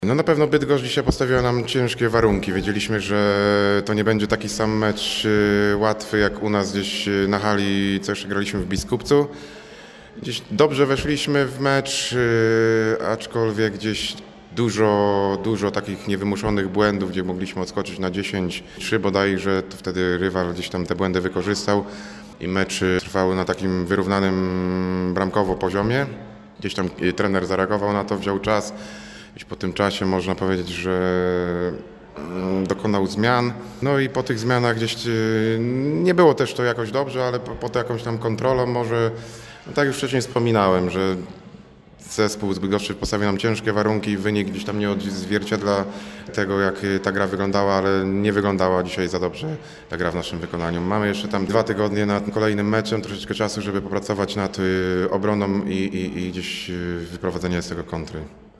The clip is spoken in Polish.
No na pewno Bydgoszcz dzisiaj postawiła nam ciężkie warunki. Wiedzieliśmy, że to nie będzie taki sam mecz łatwy jak u nas gdzieś na hali, co jeszcze graliśmy w Biskupcu. Gdzieś dobrze weszliśmy w mecz, aczkolwiek gdzieś dużo takich niewymuszonych błędów, gdzie mogliśmy odskoczyć na 10-3 bodajże, to wtedy rywal gdzieś tam te błędy wykorzystał i mecz trwał na takim wyrównanym bramkowo poziomie. Gdzieś tam trener zareagował na to, wziął czas. Gdzieś po tym czasie można powiedzieć, że dokonał zmian. No i po tych zmianach gdzieś nie było też to jakoś dobrze, ale po jakąś tam kontrolą może, no tak już wcześniej wspominałem, że zespół z Bydgoszczy postawił nam ciężkie warunki, wynik gdzieś tam nie odzwierciedla tego, jak ta gra wyglądała, ale nie wyglądała dzisiaj za dobrze ta gra w naszym wykonaniu. Mamy jeszcze tam 2 tygodnie nad kolejnym meczem, troszeczkę czasu, żeby popracować nad obroną i gdzieś wyprowadzenie z tego kontry.